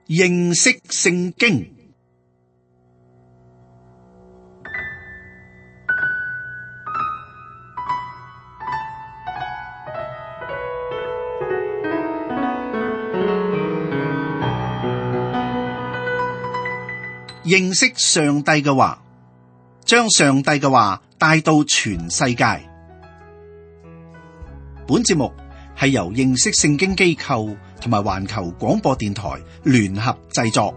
認識聖經。認識上帝嘅話，將上帝嘅話帶到全世界。本節目係由認識聖經機構同埋環球廣播電台聯合製作。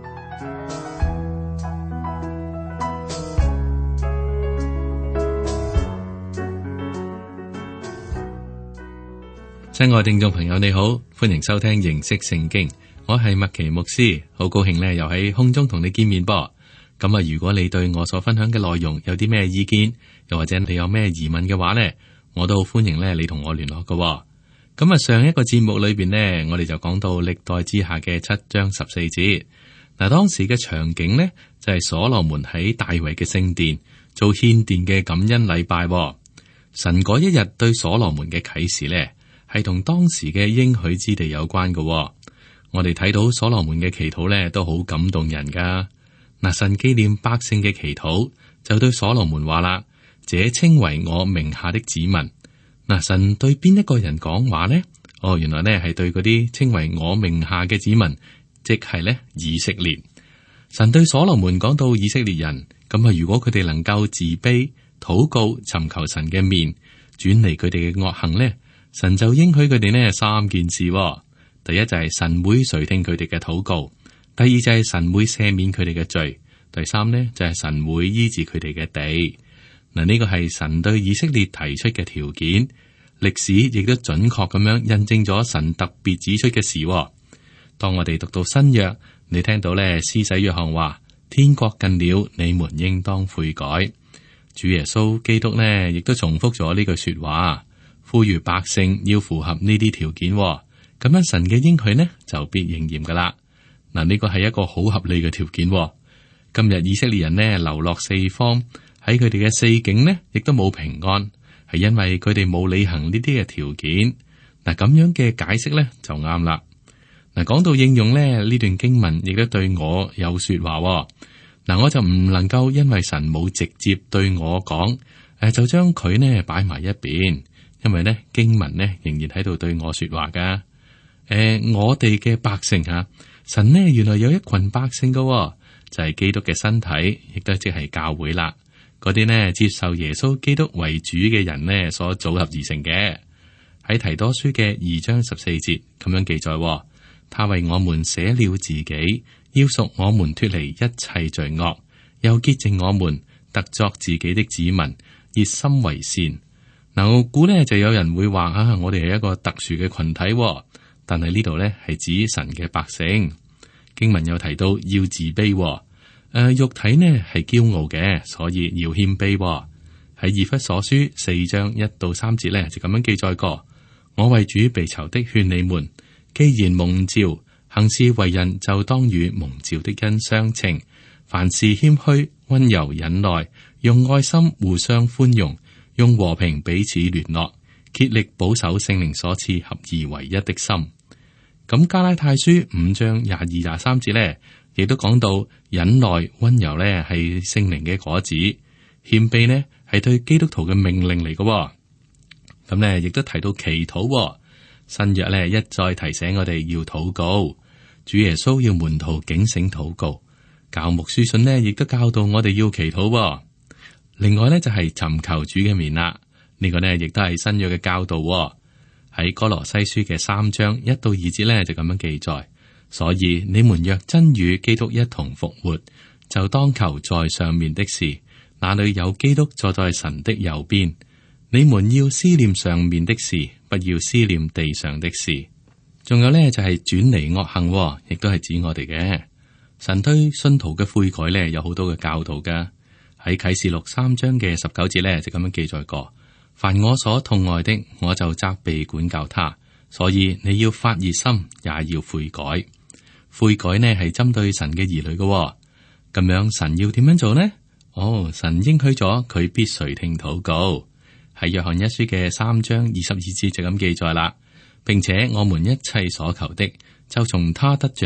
親愛聽眾朋友，你好，歡迎收聽認識聖經。我係麥奇牧師，好高興咧，又喺空中同你見面噃。咁啊，如果你對我所分享嘅內容有啲咩意見，又或者你有咩疑問嘅話呢，我都好歡迎咧，你同我聯絡嘅。咁啊，上一個節目裏邊呢，我哋就講到歷代志下嘅7章14節。嗱，當時嘅場景呢，就係所羅門喺大衛嘅聖殿做獻殿嘅感恩禮拜。神嗰一日對所羅門嘅啟示呢，係同當時嘅應許之地有關嘅。我哋睇到所羅門嘅祈禱呢，都好感動人噶。嗱，神紀念百姓嘅祈禱，就對所羅門話啦：這稱為我名下的子民。嗱，神對邊一個人講話呢？原來呢係對嗰啲稱為我名下嘅子民，即係呢以色列。神對所羅門講到以色列人，咁啊，如果佢哋能夠自卑、禱告、尋求神嘅面，轉離佢哋嘅惡行呢，神就應許佢哋呢3件事。第一就係神會垂聽佢哋嘅禱告。第二就係神會赦免佢哋嘅罪，第三呢就係神會醫治佢哋嘅地。嗱，呢個係神對以色列提出嘅條件，歷史亦都準確咁樣印證咗神特別指出嘅事。當我哋讀到新約，你聽到咧，施洗約翰話：天國近了，你們應當悔改。主耶穌基督呢，亦都重複咗呢句說話，呼籲百姓要符合呢啲條件，咁樣神嘅應許呢就必應驗噶啦。嗱，呢個係一個好合理嘅條件。今日以色列人呢流落四方，喺佢哋嘅四境呢亦都冇平安，係因為佢哋冇履行呢啲嘅條件。嗱，咁樣嘅解釋呢就啱啦。嗱，講到應用呢，呢段經文亦都對我有說話。嗱，我就唔能夠因為神冇直接對我講，就將佢呢擺埋一邊，因為呢經文呢仍然喺度對我說話噶。我哋嘅百姓吓。神呢，原來有一群百姓噶，就係基督嘅身體，亦都即係教會啦。嗰啲呢接受耶穌基督為主嘅人呢，所組合而成嘅。喺提多書嘅2章14節咁樣記載，他為我們捨了自己，要贖我們脫離一切罪惡，又潔淨我們，特作自己的子民，熱心為善。嗱，我估呢就有人會話我哋係一個特殊嘅群體。但係呢度呢係指神嘅百姓。經文有提到要自卑，肉體呢係驕傲嘅，所以要謙卑。喺以弗所書4章1到3節呢就咁樣記載過：我為主被囚的勸你們，既然蒙召，行事為人就當與蒙召的恩相稱，凡事謙虛、溫柔、忍耐，用愛心互相寬容，用和平彼此聯絡，竭力保守聖靈所賜合而為一的心。咁加拉太書5章22、23節咧，亦都講到忍耐、溫柔咧係聖靈嘅果子，謙卑呢係對基督徒嘅命令嚟嘅。咁咧亦都提到祈禱，新約咧一再提醒我哋要禱告，主耶穌要門徒警醒禱告，教牧書信呢亦都教導我哋要祈禱。另外咧就係尋求主嘅面啦，呢個呢亦都係新約嘅教導。喺哥羅西書嘅3章1到2節咧就咁樣記載，所以你們若真與基督一同復活，就當求在上面的事，那裏有基督坐在神的右邊。你們要思念上面的事，不要思念地上的事。仲有呢，就係轉離惡行，亦都係指我哋嘅。神對信徒嘅悔改呢有好多嘅教導噶。喺啟示錄3章嘅19節呢就咁樣記載過。凡我所痛愛的，我就責備管教他。所以你要發熱心，也要悔改。悔改呢係針對神嘅兒女嘅。咁樣神要點樣做呢？神應許咗佢必垂聽禱告。喺約翰一書嘅3章22節就咁記載啦，並且我們一切所求的，就從他得着，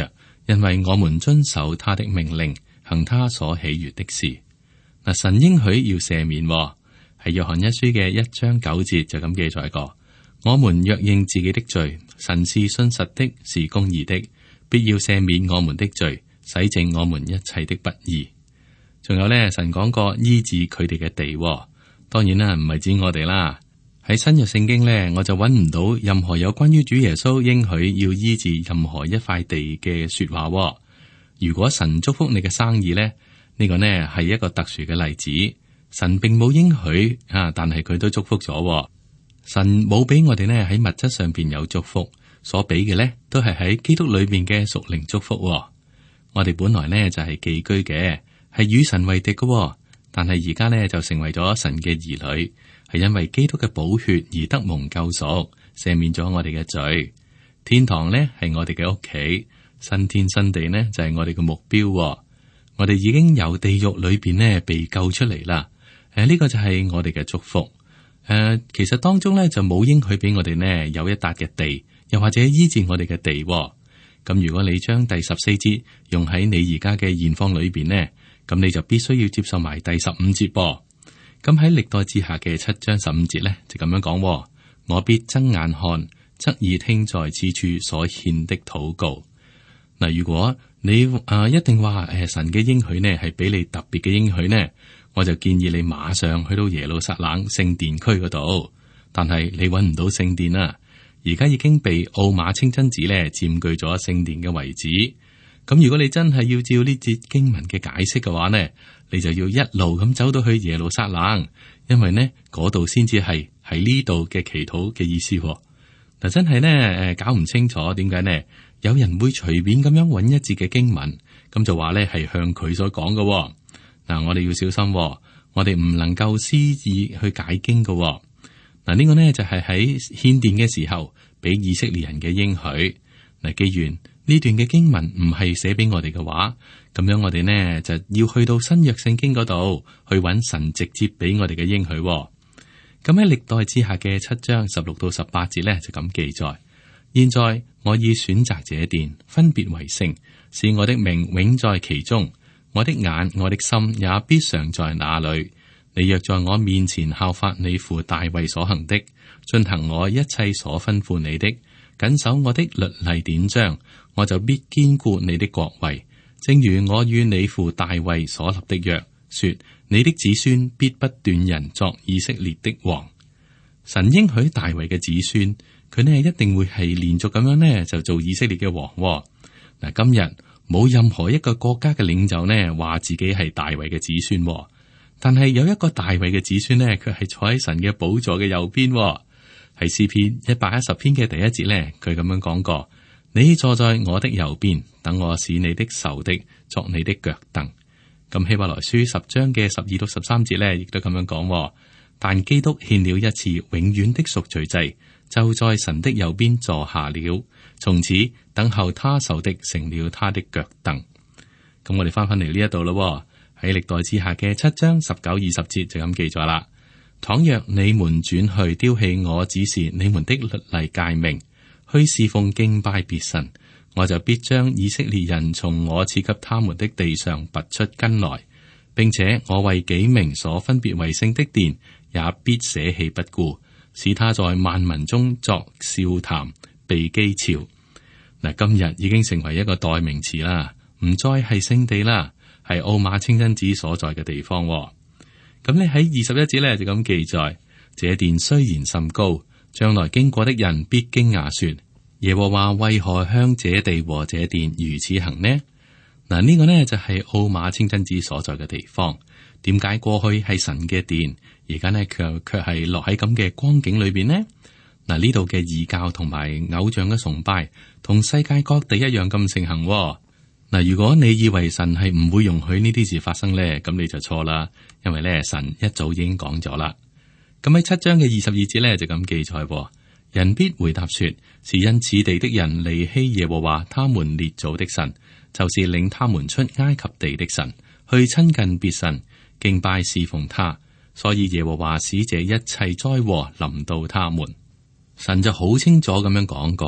因為我們遵守他的命令，行他所喜悦的事。嗱，神應許要赦免，係約翰一書嘅1章9節就咁記載過。我們若認自己的罪，神是信實的，是公義的，必要赦免我們的罪，洗淨我們一切的不義。仲有呢，神講過醫治佢哋嘅地，當然啦，唔係指我哋啦。喺新約聖經呢，我就揾唔到任何有關於主耶穌應許要醫治任何一塊地嘅說話。如果神祝福你嘅生意呢，呢個呢係一個特殊嘅例子。神並冇應許啊，但係佢都祝福咗。神冇俾我哋呢喺物質上邊有祝福，所俾嘅呢都係喺基督裏邊嘅屬靈祝福。我哋本來呢就係寄居嘅，係與神為敵嘅，但係而家呢就成為咗神嘅兒女，係因為基督嘅寶血而得蒙救贖，赦免咗我哋嘅罪。天堂呢係我哋嘅屋企，新天新地呢就係我哋嘅目標。我哋已經由地獄裏邊呢被救出嚟啦。呢個就係我哋嘅祝福。其實當中咧就冇應許俾我哋呢有一笪嘅地，又或者醫治我哋嘅地。咁如果你將第14節用喺你而家嘅現況裏邊呢，咁你就必須要接受埋第15節噃。咁喺歷代志下嘅7章15節咧就咁樣講：我必睜眼看，側耳聽在此處所獻的禱告。嗱，如果你一定話神嘅應許呢係俾你特別嘅應許呢，我就建議你馬上去到耶路撒冷聖殿區嗰度，但係你搵唔到聖殿啦，而家已經被奧馬清真寺咧佔據咗聖殿嘅位置。咁如果你真係要照呢節經文嘅解釋嘅話呢，你就要一路咁走到去耶路撒冷，因為呢嗰度先至係喺呢度嘅祈禱嘅意思。嗱，真係呢搞唔清楚點解呢？有人會隨便咁樣揾一節嘅經文，咁就話咧係向佢所講嘅。嗱，我哋要小心，我哋唔能夠私意去解經嘅。嗱，呢個呢就係喺獻殿嘅時候俾以色列人嘅應許。嗱，既然呢段嘅經文唔係寫俾我哋嘅話，咁樣我哋呢就要去到新約聖經嗰度去揾神直接俾我哋嘅應許。咁喺歷代志下嘅7章16到18節呢，就咁記載。現在我已選擇這殿，分別為聖，使我的名永在其中。我的眼、我的心也必常在那裏。你若在我面前效法你父大衛所行的，遵行我一切所吩咐你的，謹守我的律例典章，我就必堅固你的國位，正如我與你父大衛所立的約，說你的子孫必不斷人作以色列的王。神應許大衛嘅子孫，佢呢一定會係連續咁樣呢就做以色列嘅王。嗱，今日冇任何一個國家嘅領袖呢話自己係大衛嘅子孫，但係有一個大衛嘅子孫呢，佢係坐喺神嘅寶座嘅右邊。係詩篇110篇嘅第1節呢，佢咁樣講過：你坐在我的右邊，等我使你的仇敵作你的腳凳。咁希伯來書10章嘅12到13節呢，亦都咁樣講。但基督獻了一次永遠的贖罪祭，就在神的右邊坐下了，從此等候他仇敵成了他的腳凳。咁我哋翻嚟呢一度咯，喺歷代志下嘅7章19、20節就咁記咗啦。倘若你們轉去丟棄我指示你們的律例誡命，去侍奉敬拜別神，我就必將以色列人從我賜給他們的地上拔出根來，並且我為己名所分別為聖的殿，也必捨棄不顧，使他在萬民中作笑談，被譏誚。嗱，今日已經成為一個代名詞啦，唔再係聖地啦，係奧馬清真寺所在嘅地方。咁你喺21節咧就咁記載：這殿雖然甚高，將來經過的人必驚訝說：耶和華為何向這地和這殿如此行呢？嗱，呢個呢就係奧馬清真寺所在嘅地方。點解過去係神嘅殿，而家呢卻係落喺咁嘅光景裏邊呢？嗱，呢度嘅異教同埋偶像嘅崇拜，同世界各地一樣咁盛行。嗱，如果你以為神係唔會容許呢啲事發生呢，咁你就錯啦，因為咧神一早已經講咗啦。咁喺7章嘅22節咧就咁記載：人必回答說，是因此地的人離棄耶和華他們列祖的神，就是領他們出埃及地的神，去親近別神，敬拜侍奉他，所以耶和華使這一切災禍臨到他們。神就好清楚咁樣講過，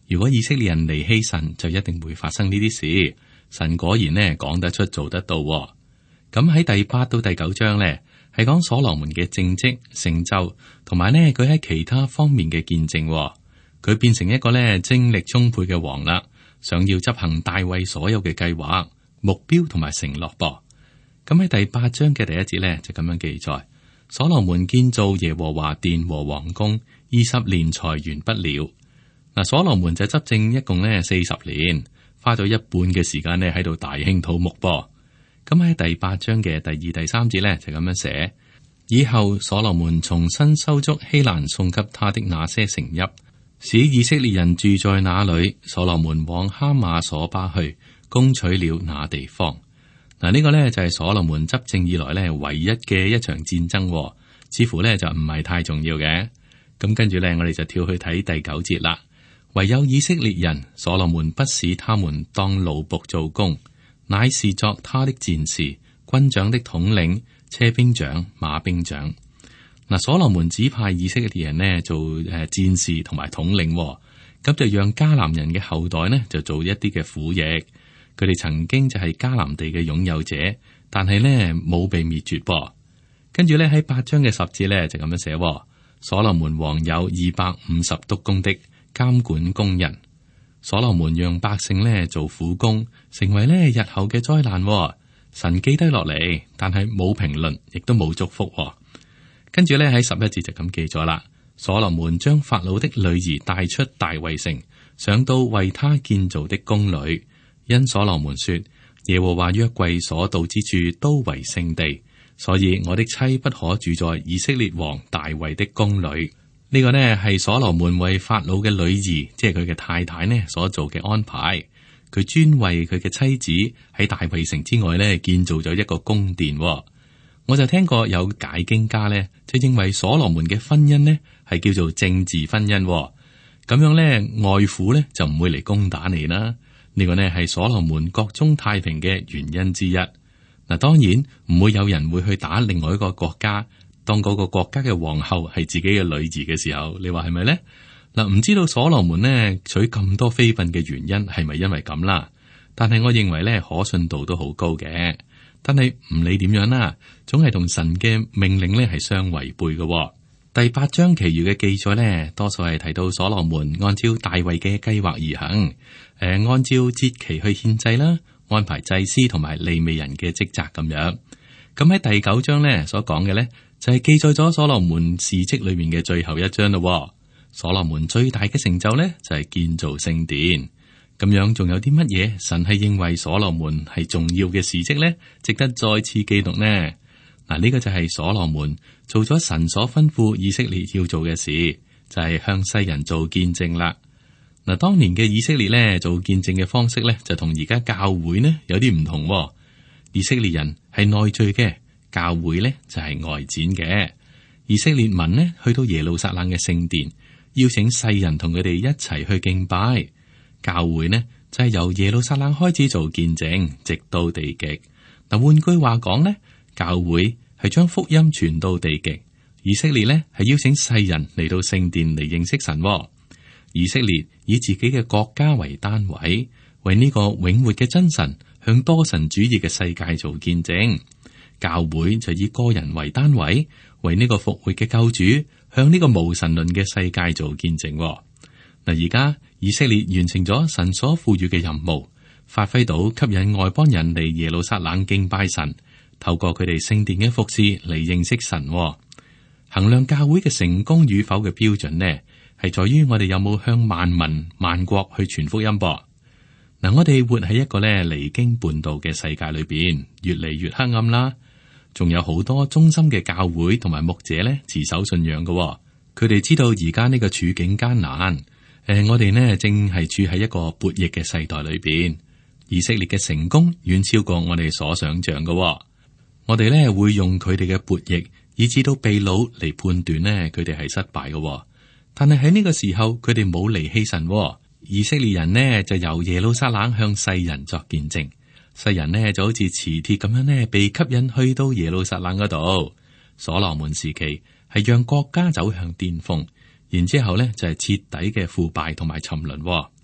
如果以色列人離棄神，就一定會發生呢啲事。神果然呢講得出做得到。咁喺第8到第9章呢，係講所羅門嘅政績成就，同埋呢佢喺其他方面嘅見證。佢變成一個呢精力充沛嘅王啦，想要執行大衛所有嘅計劃、目標同埋承諾噃。咁喺第8章嘅第1節呢，就咁樣記載：所羅門建造耶和華殿和王宮20年才完不了。嗱，所羅門就執政一共呢40年，花咗一半嘅時間呢喺度大興土木噃。咁喺第8章嘅第2、第3節呢，就咁樣寫：以後所羅門重新修築希蘭送給他的那些城邑，使以色列人住在那裏。所羅門往哈馬所巴去，攻取了那地方。嗱，呢個呢就係所羅門執政以來呢唯一嘅一場戰爭，似乎呢就唔係太重要嘅。咁跟住呢，我哋就跳去睇第9節啦。唯有以色列人，所羅門不使他們當奴僕做工，乃是作他的戰士、軍長的統領、車兵長、馬兵長。嗱，所羅門指派以色列人呢做戰士同埋統領，咁就讓迦南人嘅後代呢就做一啲嘅苦役。佢哋曾經就係迦南地嘅擁有者，但係呢冇被滅絕噃。跟住呢，喺8章嘅10節呢就咁樣寫：所羅門王有250督工的監管工人。所羅門讓百姓呢做苦工，成為呢日後嘅災難。神記低落嚟，但係冇評論，亦都冇祝福。跟住呢，喺11節就咁記咗啦。所羅門將法老的女兒帶出大衛城，上到為他建造的宮裏，因所羅門說耶和華約櫃所到之處都為聖地，所以我的妻不可住在以色列王大衛的宮裏。呢個呢係所羅門為法老嘅女兒，即係佢嘅太太呢所做嘅安排。佢專為佢嘅妻子喺大衛城之外呢建造咗一個宮殿。我就聽過有解經家呢，就認為所羅門嘅婚姻呢係叫做政治婚姻。咁樣呢，外父呢就唔會嚟攻打你啦。呢個呢係所羅門國中太平嘅原因之一。嗱，當然唔會有人會去打另外一個國家，當嗰個國家嘅皇后係自己嘅女兒嘅時候，你話係咪呢？嗱，唔知道所羅門呢娶咁多妃嬪嘅原因係咪因為咁啦？但係我認為呢可信度都好高嘅。但係唔理點樣啦，總係同神嘅命令呢係相違背嘅。第8章其餘嘅記載呢，多數係提到所羅門按照大衛嘅計劃而行，按照節期去獻祭啦，安排祭司同埋利未人嘅職責咁樣。咁喺第9章呢所講嘅呢，就係記載咗所羅門事蹟裏面嘅最後一章咯。所羅門最大嘅成就呢，就係建造聖殿。咁樣仲有啲乜嘢神係認為所羅門係重要嘅事蹟呢？值得再次記錄呢？嗱，呢個就係所羅門做咗神所吩咐以色列要做嘅事，就係向世人做見證啦。嗱，當年嘅以色列呢，做見證嘅方式呢，就同而家教會呢有啲唔同。以色列人係內聚嘅，教會呢就係外展嘅。以色列民呢去到耶路撒冷嘅聖殿，邀請世人同佢哋一齊去敬拜。教會呢就係由耶路撒冷開始做見證，直到地極。嗱，換句話講呢，教會係將福音傳到地極，以色列呢係邀請世人嚟到聖殿嚟認識神。以色列以自己嘅國家為單位，為呢個永活嘅真神向多神主義嘅世界做見證。教會就以個人為單位，為呢個復活嘅救主向呢個無神論嘅世界做見證。嗱，而家以色列完成咗神所賦予嘅任務，發揮到吸引外邦人嚟耶路撒冷敬拜神，透過佢哋聖殿嘅服侍嚟認識神。衡量教會嘅成功與否嘅標準呢，係在於我哋有冇向萬民萬國去傳福音噃。嗱，我哋活喺一個咧離經叛道嘅世界裏邊，越嚟越黑暗啦。仲有好多忠心嘅教會同埋牧者咧持守信仰嘅，佢哋知道而家呢個處境艱難。我哋呢正係處喺一個悖逆嘅世代裏邊，以色列嘅成功遠超過我哋所想象嘅。我哋呢會用佢哋嘅悖逆，以至到被擄嚟判斷呢佢哋係失敗嘅。但係喺呢個時候，佢哋冇離棄神。以色列人呢就由耶路撒冷向世人作見證，世人呢就好似磁鐵咁樣呢被吸引去到耶路撒冷嗰度。所羅門時期係讓國家走向巔峰。然之後咧就係徹底嘅腐敗同埋沉淪。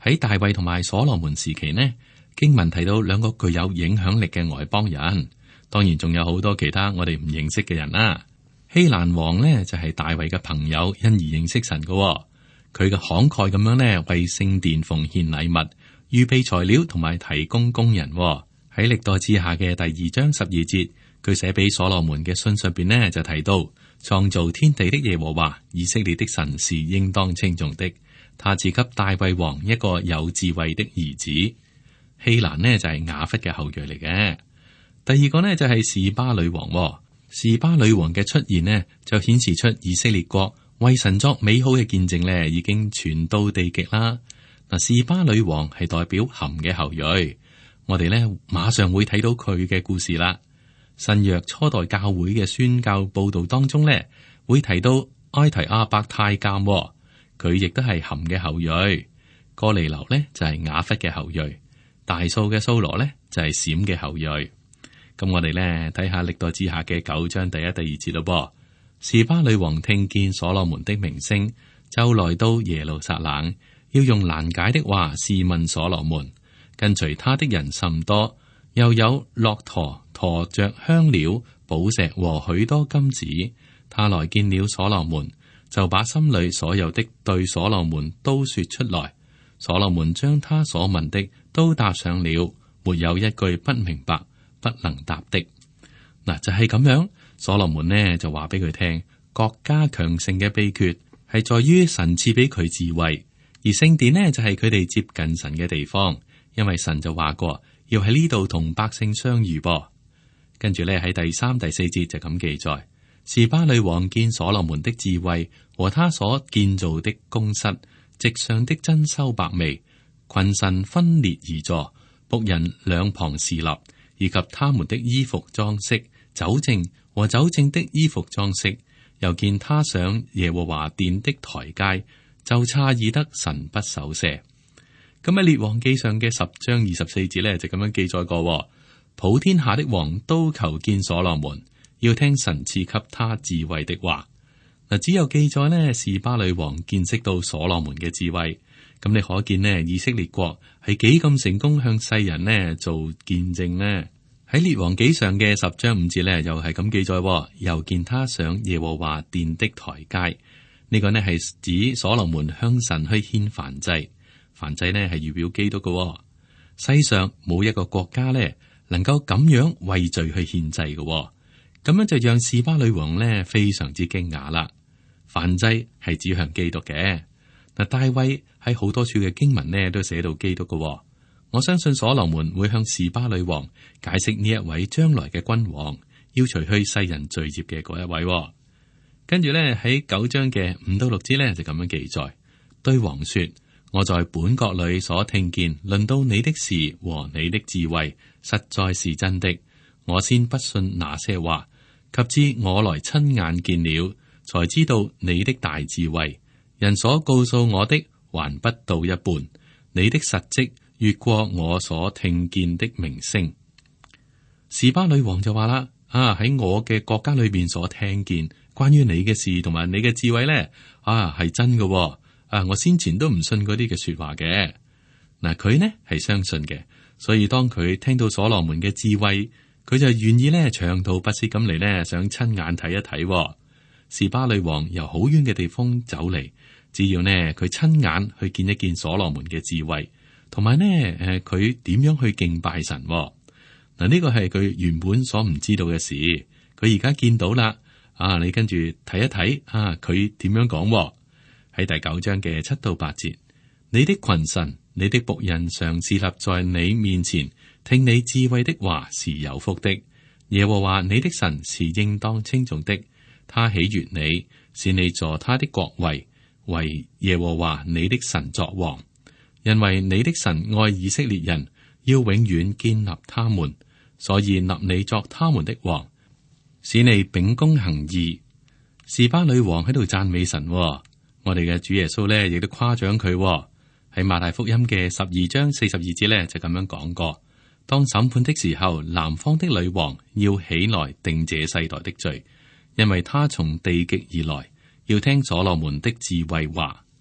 喺大衛同埋所羅門時期呢，經文提到兩個具有影響力嘅外邦人，當然仲有好多其他我哋唔認識嘅人啦。希蘭王呢就係大衛嘅朋友，因而認識神嘅。佢嘅慷慨咁樣呢，為聖殿奉獻禮物、預備材料同埋提供工人。喺歷代志下嘅第2章12節，佢寫俾所羅門嘅信上邊呢就提到，創造天地的耶和華以色列的神是應當稱頌的，他賜給大衛王一個有智慧的兒子。希蘭呢就係雅弗嘅後裔嚟嘅。第二個呢就係示巴女王。示巴女王嘅出現呢就顯示出以色列國為神作美好嘅見證呢已經傳到地極啦。嗱，示巴女王係代表含嘅後裔。我哋呢馬上會睇到佢嘅故事啦。新約初代教會嘅宣教報道當中呢，會提到埃提阿伯太監，佢亦都係含嘅後裔。哥尼流呢就係雅弗嘅後裔，大數嘅蘇羅呢就係閃嘅後裔。咁我哋呢睇下歷代志下嘅9章第1、第2節咯噃。示巴女王聽見所羅門的名聲，就來到耶路撒冷，要用難解的話試問所羅門。跟隨他的人甚多，又有駱駝馱着香料、寶石和許多金子。他來見了所羅門，就把心裏所有的對所羅門都說出來。所羅門將他所問的都答上了，沒有一句不明白、不能答的。嗱，就係咁樣。所羅門呢就話俾佢聽，國家強盛嘅秘訣係在於神賜俾佢智慧，而聖殿呢就係佢哋接近神嘅地方。因為神就話過要喺呢度同百姓相遇噃。跟住咧喺第3、第4節就咁記載，示巴女王見所羅門的智慧和他所建造的宮室，席上的珍饈百味，群臣分列而坐，僕人兩旁侍立，以及他們的衣服裝飾、酒政和酒政的衣服裝飾，又見他上耶和華殿的台階，就詫異得神不守舍。咁喺列王記上嘅10章24節咧，就咁樣記載過：普天下的王都求見所羅門，要聽神賜給他智慧的話。嗱，只有記載呢，示巴女王見識到所羅門嘅智慧。咁你可見呢，以色列國係幾咁成功向世人呢做見證呢？喺列王紀上嘅10章5節咧，又係咁記載：又見他上耶和華殿的台階。呢個呢係指所羅門向神去獻燔祭。燔祭呢係預表基督嘅。世上冇一個國家呢能夠咁樣為罪去獻祭嘅。咁樣就讓示巴女王呢非常之驚訝啦。燔祭係指向基督嘅。嗱，大衛喺好多處嘅經文呢都寫到基督嘅。我相信所羅門會向示巴女王解釋呢一位將來嘅君王，要除去世人罪孽嘅嗰一位。跟住呢喺9章嘅5到6節呢就咁樣記載，對王說：我在本國裏所聽見論到你的事和你的智慧，實在是真的。我先不信那些話，及至我來親眼見了，才知道你的大智慧。人所告訴我的還不到一半，你的實蹟越過我所聽見的名聲。示巴女王就話啦：喺我嘅國家裏邊所聽見關於你嘅事同埋你嘅智慧呢，係真嘅。我先前都唔信嗰啲嘅說話嘅。嗱，佢呢係相信嘅，所以當佢聽到所羅門嘅智慧，佢就願意呢長途跋涉咁嚟呢，想親眼睇一睇。示巴女王由好遠嘅地方走嚟，只要呢佢親眼去見一見所羅門嘅智慧，同埋呢佢點樣去敬拜神。嗱，呢個係佢原本所唔知道嘅事，佢而家見到啦。你跟住睇一睇，佢點樣講？喺第9章嘅7到8節，你的群臣、你的僕人常侍立在你面前，聽你智慧的話是有福的。耶和華你的神是應當稱頌的，他喜悅你，使你坐他的國位，為耶和華你的神作王。因為你的神愛以色列人，要永遠建立他們，所以立你作他們的王，使你秉公行義。示巴女王喺度讚美神。我哋嘅主耶穌咧，亦都誇獎佢。喺馬太福音嘅12章42節咧，就咁樣講過：當審判的時候，南方的女王要起來定這世代的罪，因為他從地極而來，要聽所羅門的智慧話。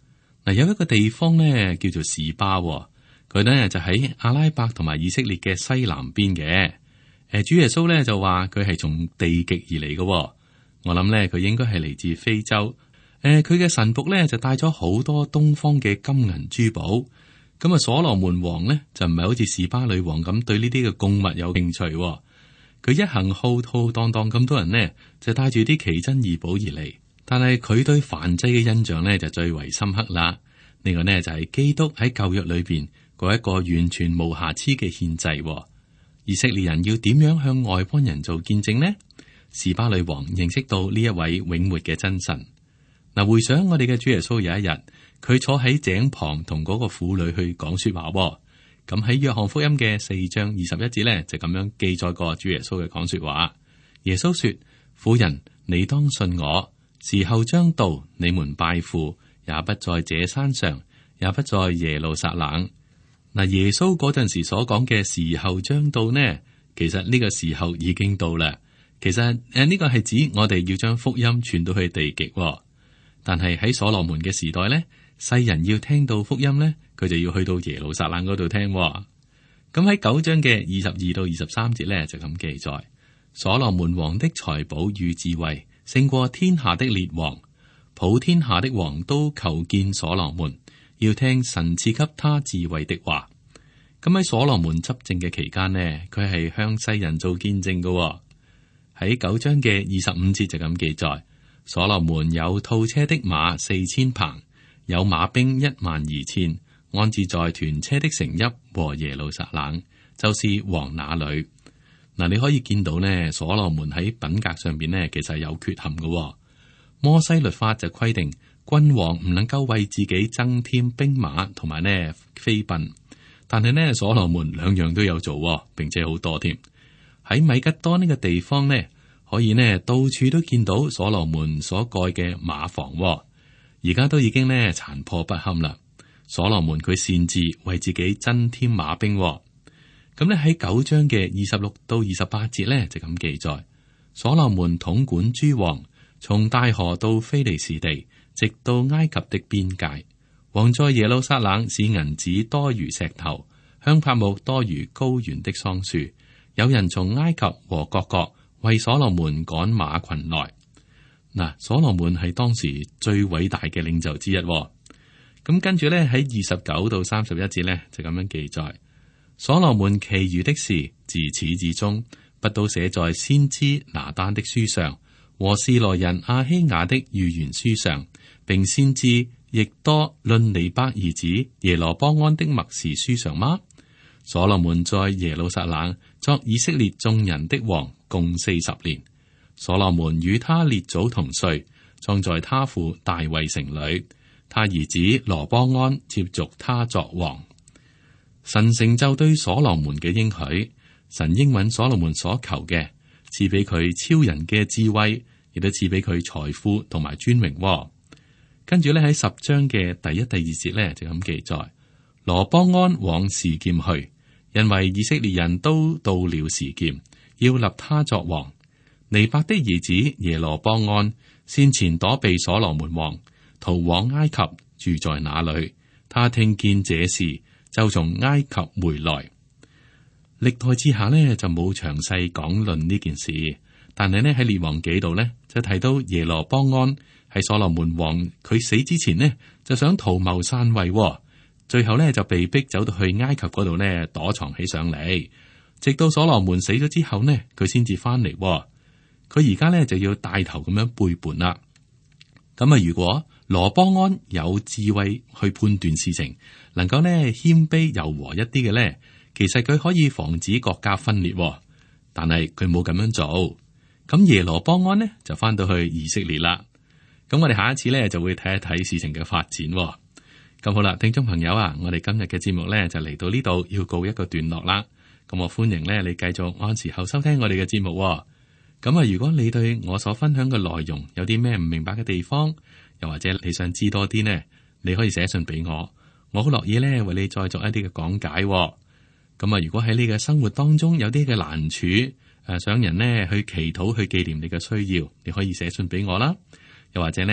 嗱，有一個地方呢叫做示巴，佢呢就喺阿拉伯同埋以色列嘅西南邊嘅。主耶穌呢就話佢係從地極而嚟嘅。我諗呢佢應該係嚟自非洲。佢嘅臣僕呢就帶咗好多東方嘅金銀珠寶。咁啊，所羅門王呢就唔係好似示巴女王咁對呢啲嘅貢物有興趣。佢一行浩浩蕩蕩咁多人呢，就帶住啲奇珍異寶而嚟。但係佢對燔祭嘅印象呢就最為深刻啦。呢個呢就係基督喺舊約裏邊嗰一個完全無瑕疵嘅獻祭。以色列人要點樣向外邦人做見證呢？示巴女王認識到呢一位永活嘅真神。嗱，回想我哋嘅主耶穌有一日，佢坐喺井旁同嗰個婦女去講說話。咁喺約翰福音嘅4章21節呢，就咁樣記載過主耶穌嘅講說話。耶穌說：婦人，你當信我，時候將到，你們拜父也不在這山上，也不在耶路撒冷。嗱，耶穌嗰陣時所講嘅時候將到呢，其實呢個時候已經到啦。其實呢個係指我哋要將福音傳到去地極。但係喺所羅門嘅時代呢，世人要聽到福音呢，佢就要去到耶路撒冷嗰度聽。咁喺9章嘅22到23節呢，就咁記載：所羅門王的財寶與智慧勝過天下的列王，普天下的王都求見所羅門，要聽神賜給他智慧的話。咁喺所羅門執政嘅期間呢，佢係向世人做見證嘅。喺9章嘅25節就咁記載：所羅門有套車的馬4000棚，有馬兵12000，安置在屯車的城邑和耶路撒冷，就是王那裏。嗱，你可以見到呢，所羅門喺品格上邊呢，其實係有缺陷嘅。摩西律法就規定，君王唔能夠為自己增添兵馬同埋呢妃嬪，但係呢，所羅門兩樣都有做，並且好多添。喺米吉多呢個地方呢，可以呢到處都見到所羅門所蓋嘅馬房，而家都已經呢殘破不堪啦。所羅門佢擅自為自己增添馬兵。咁呢喺9章嘅26到28節呢，就咁記載：所羅門統管諸王，從大河到非利士地，直到埃及的邊界。王在耶路撒冷使銀子多如石頭，香柏木多如高原的桑樹。有人從埃及和各國為所羅門趕馬群來。嗱，所羅門係當時最偉大嘅領袖之一。咁跟住咧喺29到31節咧就咁樣記載：所羅門其餘的事自始至終不都寫在先知拿單的書上和示羅人亞希雅的預言書上，並先知亦多論尼伯兒子耶羅波安的默示書上嗎？所羅門在耶路撒冷作以色列眾人的王共40年。所羅門與他列祖同睡，葬在他父大衛城裏。他兒子羅波安接續他作王。神成就對所羅門嘅應許，神應允所羅門所求嘅，賜俾佢超人嘅智慧，亦都賜俾佢財富同埋尊榮。跟住咧喺10章嘅第1、第2節咧就咁記載：羅波安往示劍去，因為以色列人都到了示劍，要立他作王。尼伯的兒子耶羅波安先前躲避所羅門王，逃往埃及，住在那裏。他聽見這事，就從埃及回來。歷代志下呢，就冇詳細講論呢件事，但係呢，喺列王紀度呢，就提到耶羅波安喺所羅門王佢死之前呢，就想圖謀篡位，最後呢，就被逼走到去埃及嗰度呢，躲藏起上嚟，直到所羅門死咗之後呢，佢先至翻嚟。佢而家呢，就要帶頭咁樣背叛啦。咁啊，如果羅波安有智慧去判斷事情，能夠呢謙卑柔和一啲嘅呢，其實佢可以防止國家分裂。但係佢冇咁樣做。咁耶羅波安呢就翻到去以色列啦。咁我哋下一次呢就會睇一睇事情嘅發展。咁好啦，聽眾朋友啊，我哋今日嘅節目呢就嚟到呢度要告一個段落啦。咁我歡迎呢你繼續按時候收聽我哋嘅節目。咁啊，如果你對我所分享嘅內容有啲咩唔明白嘅地方，又或者你想知多啲呢，你可以寫信俾我，我好樂意呢為你再作一啲嘅講解。咁啊，如果喺你嘅生活當中有啲嘅難處，想人呢去祈禱去紀念你嘅需要，你可以寫信俾我啦。又或者呢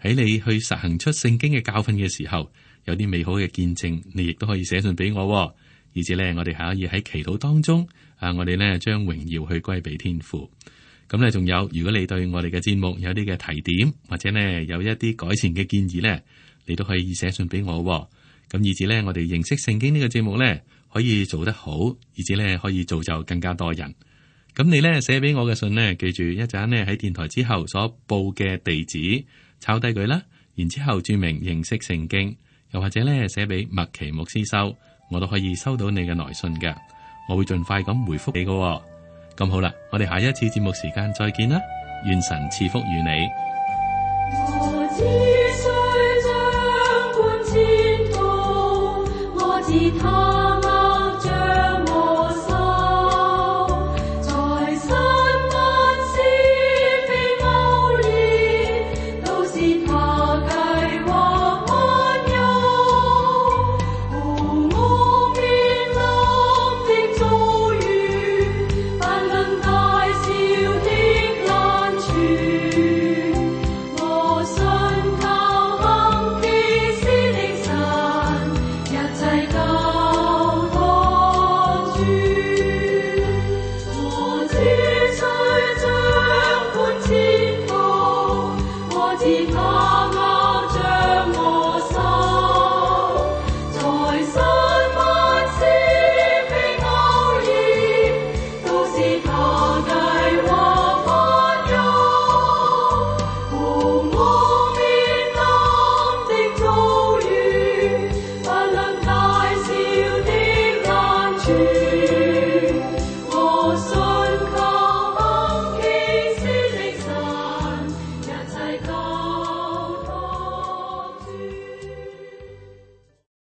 喺你去實行出聖經嘅教訓嘅時候，有啲美好嘅見證，你亦都可以寫信俾我，以至咧我哋可以喺祈禱當中我哋咧將榮耀去歸俾天父。咁咧仲有，如果你對我哋嘅節目有啲嘅提點，或者呢有一啲改善嘅建議咧，你都可以寫信俾我。咁以至咧我哋認識聖經呢個節目咧可以做得好，以至咧可以造就更加多人。咁你咧寫俾我嘅信呢，記住一陣呢喺電台之後所報嘅地址抄低佢啦，然之後注明認識聖經，又或者咧寫俾麥奇牧師收，我都可以收到你嘅來信嘅，我會盡快咁回覆你嘅。咁好啦，我哋下一次節目時間再見啦，願神賜福與你。 我只需將觀前途，我自他。